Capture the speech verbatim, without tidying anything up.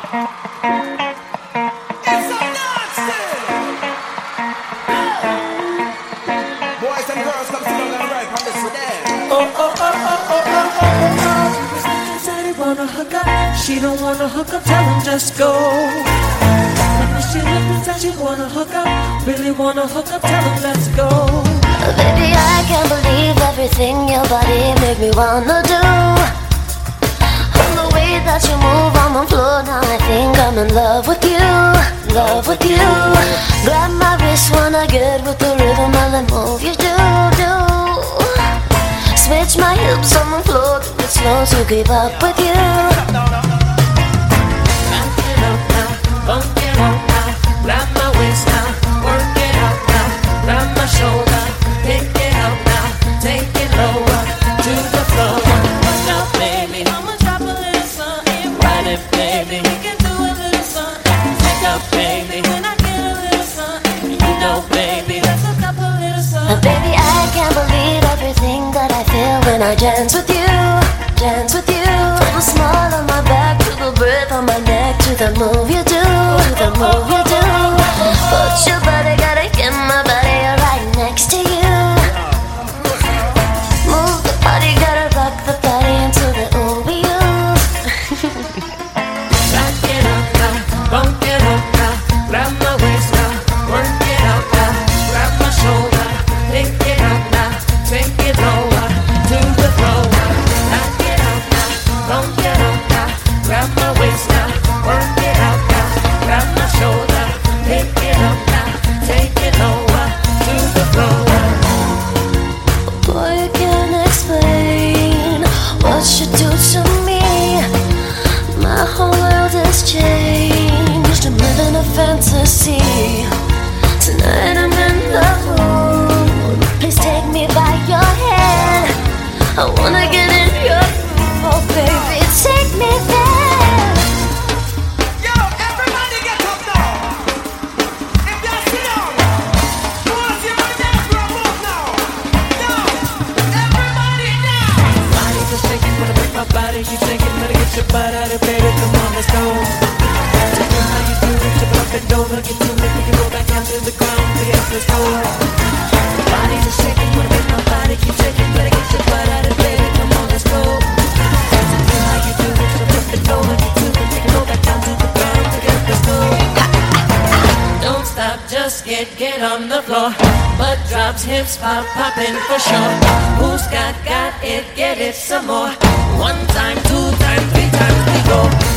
It's a nasty. Boys and girls, come sit down and ride on this with them. Oh, oh, oh, oh, oh, oh, oh, oh. She said he wanna hook up. She don't wanna hook up, tell him just go. When she looked and said she wanna hook up, really wanna hook up, tell him let's go. Baby, I can't believe everything your body make me wanna do. And the way that you move on the floor, now I think I'm in love with you, love with you. Grab my wrist, wanna get with the rhythm of the move you do, do. Switch my hips on the floor, do it slow to keep up with you. Back it up now, bump it up now, grab my waist now, work it out now, grab my shoulder, pick it up now, take it lower to the floor. Watch out, baby, I'ma drop a little something. Ride it, baby, we can do a little something. Pick up, baby, when I get a little something. You know, baby, let's hook up a little something. Uh, baby, I can't believe everything that I feel when I dance with you, dance with you. From the smile on my back to the breath on my neck, to the move you do, to the move you do. Put your body, gotta get my body right next to you. Move the body, gotta rock the body until the ooh we ooh. Back it up now, bump it up now, grab my waist now, work it out now, grab my shoulder, pick it up now, take it lower to the floor. Back it up now, bump it up now, grab my waist now, work it out now, grab my shoulder, pick it up now, take it lower to the floor. Boy, you can't explain what you do to me. My whole world has changed. I'm living a fantasy. Tonight I'm in the mood. Please take me by your hand. I wanna get in your groove, oh baby, take me there. Yo, everybody get up now. If you sit down, you want to see my dance for a move now. Yo, everybody now. Body just shaking, wanna make my body keep shaking, wanna get your butt out of bed, come on, let's go. Tell me how you do it, you bump it over, get to it, we can go back down to the ground, yes, let's go. Body just shaking, wanna make my body keep shaking, wanna get your butt out of bed, come on, let's go. Tell me how you do it, you bump it over, get to it, we can go back down to the ground, yes, let's go. Don't stop, just get, get on the floor. Butt drops, hips pop, popping for sure. Who's got, got it, get it some more. One time, two time, three times we go.